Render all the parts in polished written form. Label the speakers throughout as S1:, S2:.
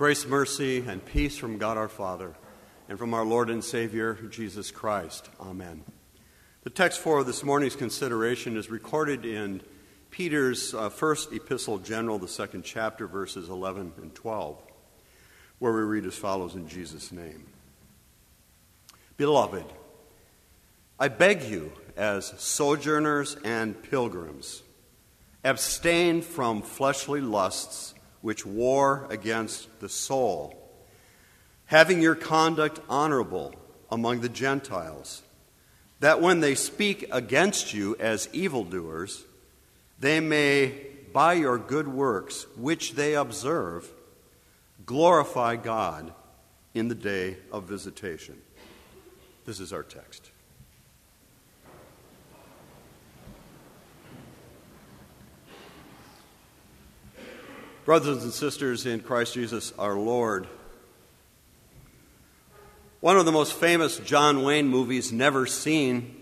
S1: Grace, mercy, and peace from God our Father and from our Lord and Savior, Jesus Christ. Amen. The text for this morning's consideration is recorded in Peter's first epistle general, the second chapter, verses 11 and 12, where we read as follows in Jesus' name. Beloved, I beg you, as sojourners and pilgrims, abstain from fleshly lusts which war against the soul, having your conduct honorable among the Gentiles, that when they speak against you as evildoers, they may, by your good works which they observe, glorify God in the day of visitation. This is our text. Brothers and sisters in Christ Jesus our Lord, one of the most famous John Wayne movies never seen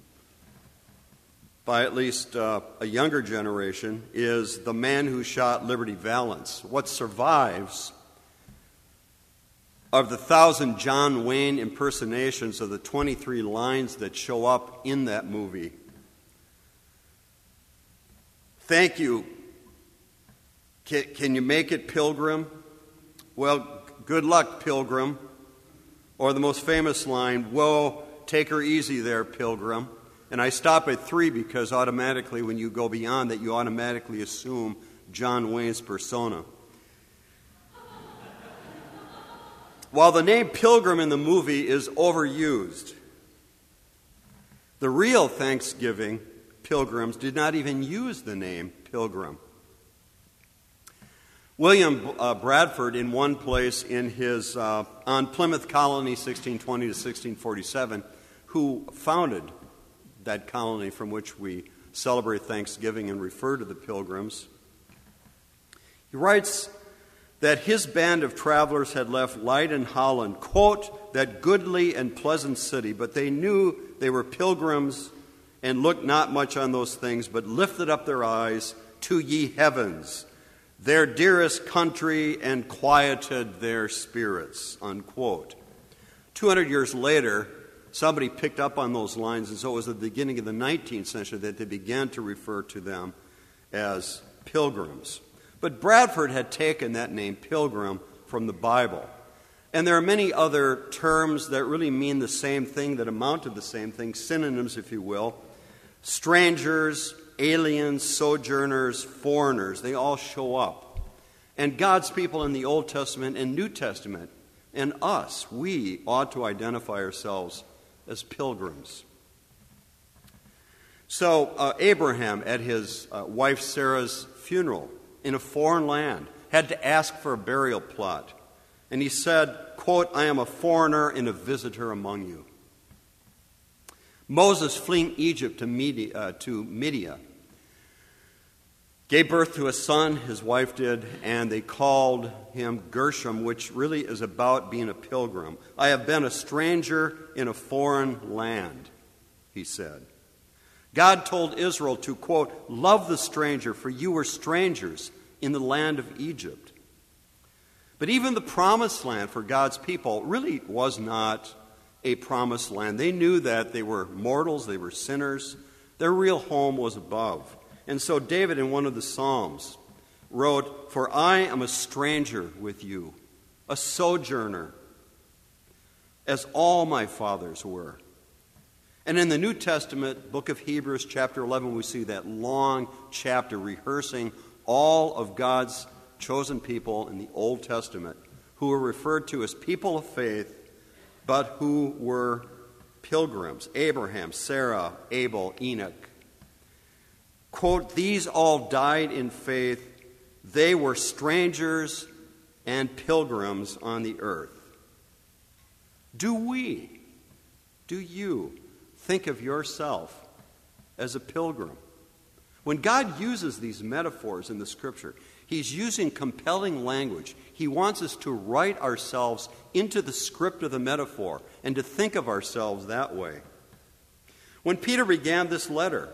S1: by at least a younger generation is The Man Who Shot Liberty Valance. What survives of the 1,000 John Wayne impersonations of the 23 lines that show up in that movie. Thank you. Can you make it, Pilgrim? Well, good luck, Pilgrim. Or the most famous line, whoa, take her easy there, Pilgrim. And I stop at 3 because automatically when you go beyond that, you automatically assume John Wayne's persona. While the name Pilgrim in the movie is overused, the real Thanksgiving pilgrims did not even use the name Pilgrim. William Bradford, in one place in his on Plymouth Colony, 1620 to 1647, who founded that colony from which we celebrate Thanksgiving and refer to the Pilgrims, he writes that his band of travelers had left Leyden, Holland, quote, that goodly and pleasant city, but they knew they were pilgrims and looked not much on those things, but lifted up their eyes to ye heavens, their dearest country, and quieted their spirits, unquote. 200 years later, somebody picked up on those lines, and so it was at the beginning of the 19th century that they began to refer to them as pilgrims. But Bradford had taken that name Pilgrim from the Bible. And there are many other terms that really mean the same thing, that amount to the same thing, synonyms, if you will. Strangers, aliens, sojourners, foreigners, they all show up. And God's people in the Old Testament and New Testament, and us, we ought to identify ourselves as pilgrims. So Abraham, at his wife Sarah's funeral in a foreign land, had to ask for a burial plot. And he said, quote, I am a foreigner and a visitor among you. Moses, fleeing Egypt to Midian, gave birth to a son, his wife did, and they called him Gershom, which really is about being a pilgrim. I have been a stranger in a foreign land, he said. God told Israel to, quote, love the stranger, for you were strangers in the land of Egypt. But even the promised land for God's people really was not a promised land. They knew that they were mortals, they were sinners. Their real home was above. And so David, in one of the Psalms, wrote, for I am a stranger with you, a sojourner, as all my fathers were. And in the New Testament, book of Hebrews, chapter 11, we see that long chapter rehearsing all of God's chosen people in the Old Testament who were referred to as people of faith, but who were pilgrims. Abraham, Sarah, Abel, Enoch. Quote, these all died in faith. They were strangers and pilgrims on the earth. Do you think of yourself as a pilgrim? When God uses these metaphors in the Scripture, He's using compelling language. He wants us to write ourselves into the script of the metaphor and to think of ourselves that way. When Peter began this letter,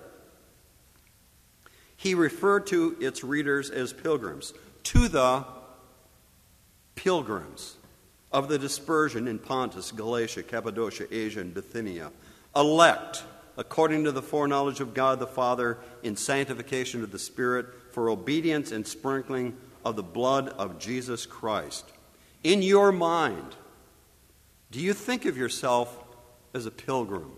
S1: he referred to its readers as pilgrims. To the pilgrims of the dispersion in Pontus, Galatia, Cappadocia, Asia, and Bithynia, elect according to the foreknowledge of God the Father in sanctification of the Spirit for obedience and sprinkling of the blood of Jesus Christ. In your mind, do you think of yourself as a pilgrim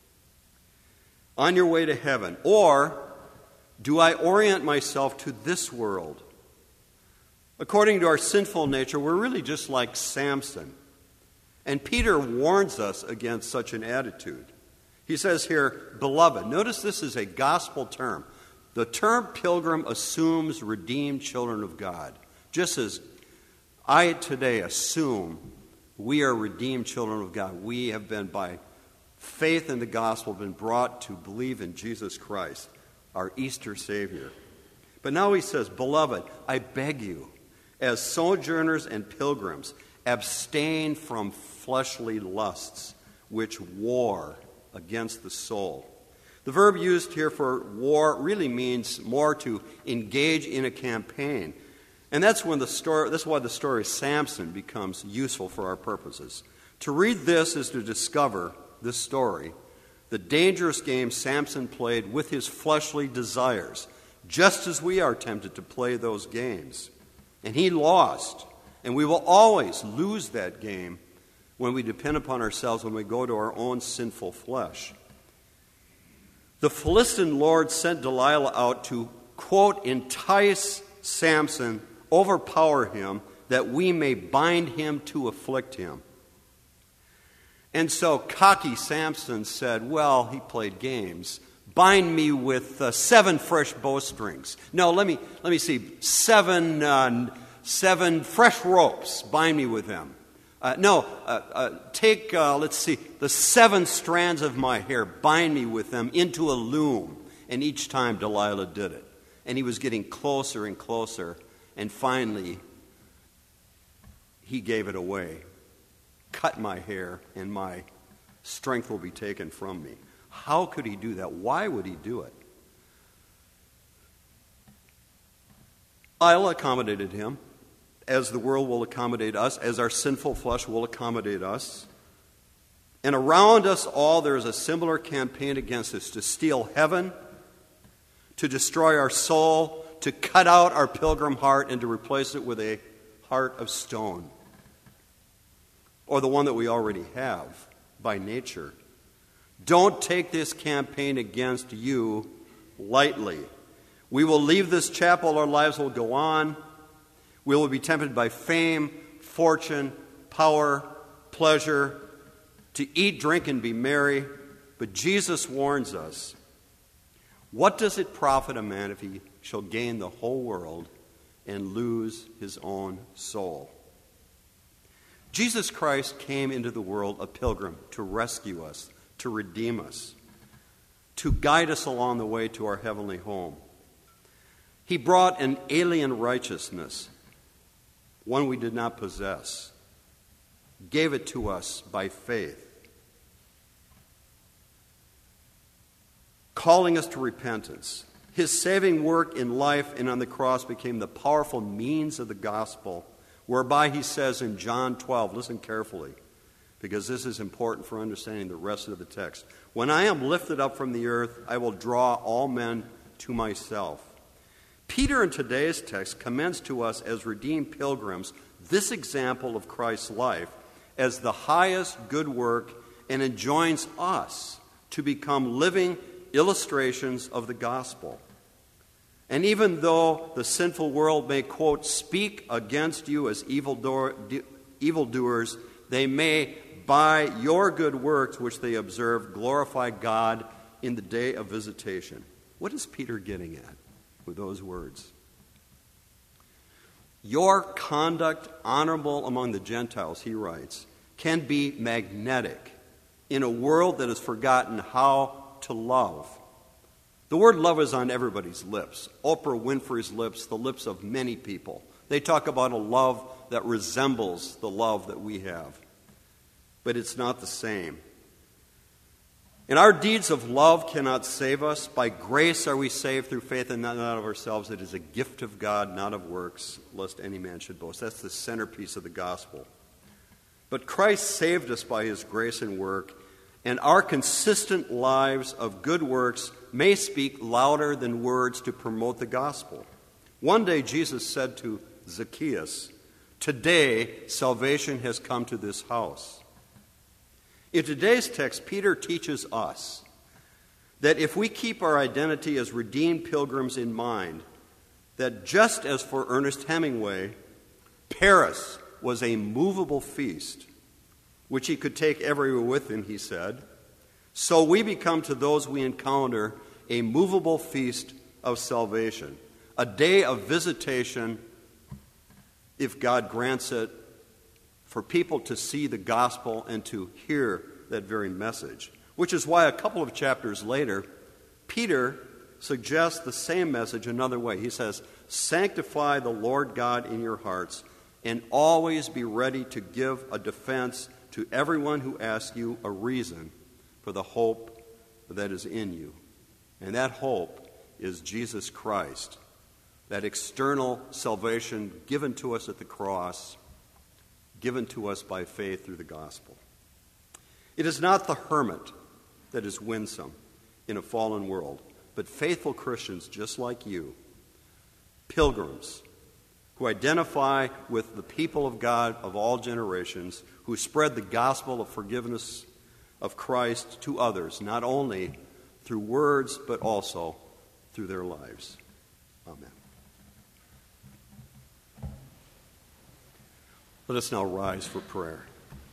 S1: on your way to heaven? Or do I orient myself to this world? According to our sinful nature, we're really just like Samson. And Peter warns us against such an attitude. He says here, beloved. Notice this is a gospel term. The term pilgrim assumes redeemed children of God. Just as I today assume we are redeemed children of God. We have been, by faith in the gospel, been brought to believe in Jesus Christ, our Easter Savior. But now he says, beloved, I beg you, as sojourners and pilgrims, abstain from fleshly lusts which war against the soul. The verb used here for war really means more to engage in a campaign. And that's why the story of Samson becomes useful for our purposes. To read this is to discover this story, the dangerous game Samson played with his fleshly desires, just as we are tempted to play those games. And he lost. And we will always lose that game when we depend upon ourselves, when we go to our own sinful flesh. The Philistine Lord sent Delilah out to, quote, entice Samson, overpower him, that we may bind him to afflict him. And so cocky Samson said, well, he played games. Bind me with 7 fresh bowstrings. No, let me see, 7 fresh ropes. Bind me with them. Take the 7 strands of my hair, bind me with them into a loom. And each time Delilah did it. And he was getting closer and closer. And finally, he gave it away. Cut my hair, and my strength will be taken from me. How could he do that? Why would he do it? Delilah accommodated him, as the world will accommodate us, as our sinful flesh will accommodate us. And around us all there is a similar campaign against us to steal heaven, to destroy our soul, to cut out our pilgrim heart and to replace it with a heart of stone, or the one that we already have by nature. Don't take this campaign against you lightly. We will leave this chapel, our lives will go on. We will be tempted by fame, fortune, power, pleasure, to eat, drink, and be merry. But Jesus warns us, what does it profit a man if he shall gain the whole world and lose his own soul? Jesus Christ came into the world a pilgrim to rescue us, to redeem us, to guide us along the way to our heavenly home. He brought an alien righteousness, one we did not possess, gave it to us by faith, calling us to repentance. His saving work in life and on the cross became the powerful means of the gospel, whereby he says in John 12, listen carefully, because this is important for understanding the rest of the text. When I am lifted up from the earth, I will draw all men to myself. Peter in today's text commends to us as redeemed pilgrims this example of Christ's life as the highest good work and enjoins us to become living illustrations of the gospel. And even though the sinful world may, quote, speak against you as evildoers, they may, by your good works which they observe, glorify God in the day of visitation. What is Peter getting at with those words? Your conduct, honorable among the Gentiles, he writes, can be magnetic in a world that has forgotten how to love. The word love is on everybody's lips. Oprah Winfrey's lips, the lips of many people. They talk about a love that resembles the love that we have. But it's not the same. And our deeds of love cannot save us. By grace are we saved through faith, and not of ourselves. It is a gift of God, not of works, lest any man should boast. That's the centerpiece of the gospel. But Christ saved us by his grace and work, and our consistent lives of good works may speak louder than words to promote the gospel. One day Jesus said to Zacchaeus, "Today salvation has come to this house." In today's text, Peter teaches us that if we keep our identity as redeemed pilgrims in mind, that just as for Ernest Hemingway, Paris was a movable feast, which he could take everywhere with him, he said, so we become to those we encounter a movable feast of salvation, a day of visitation, if God grants it, for people to see the gospel and to hear that very message. Which is why a couple of chapters later, Peter suggests the same message another way. He says, "Sanctify the Lord God in your hearts, and always be ready to give a defense to everyone who asks you a reason for the hope that is in you." And that hope is Jesus Christ, that external salvation given to us at the cross, given to us by faith through the gospel. It is not the hermit that is winsome in a fallen world, but faithful Christians just like you, pilgrims who identify with the people of God of all generations, who spread the gospel of forgiveness of Christ to others, not only through words, but also through their lives. Amen. Let us now rise for prayer.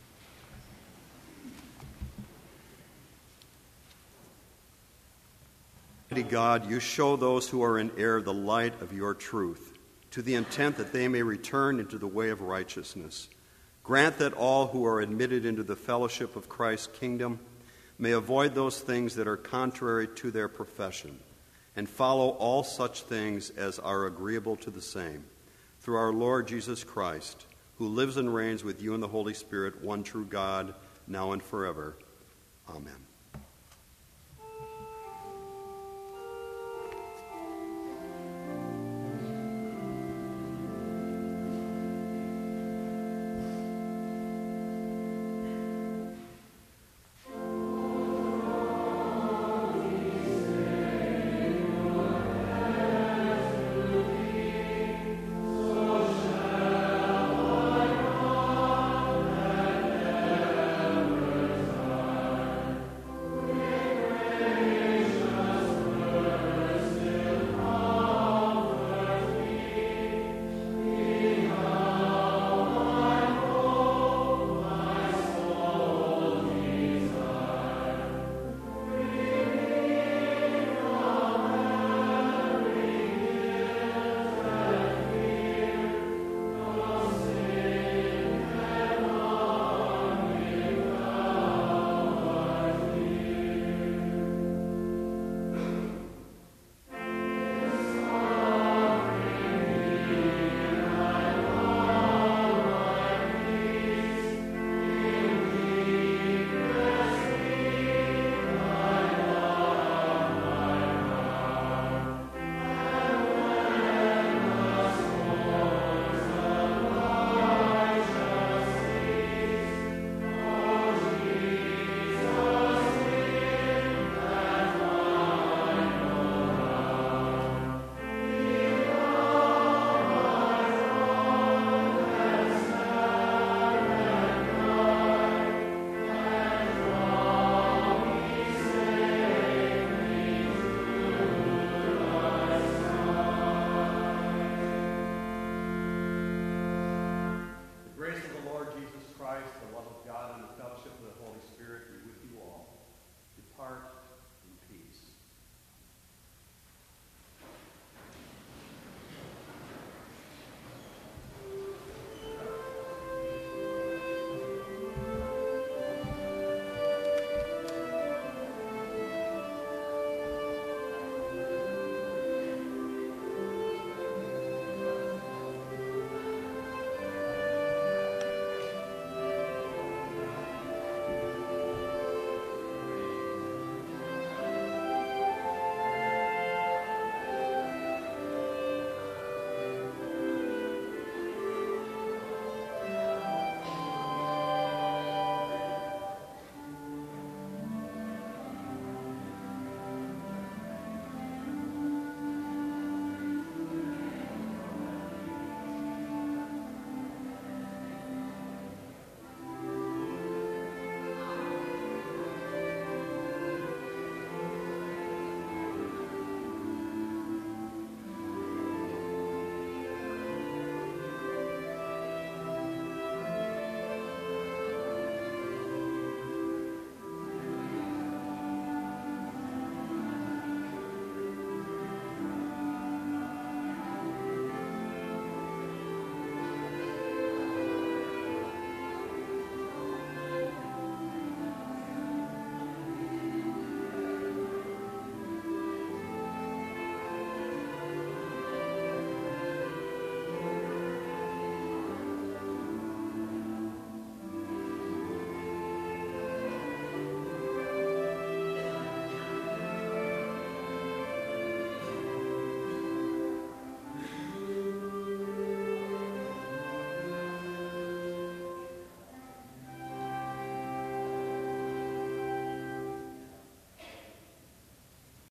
S1: Mighty God, you show those who are in error the light of your truth, to the intent that they may return into the way of righteousness. Grant that all who are admitted into the fellowship of Christ's kingdom may avoid those things that are contrary to their profession, and follow all such things as are agreeable to the same. Through our Lord Jesus Christ, who lives and reigns with you in the Holy Spirit, one true God, now and forever. Amen.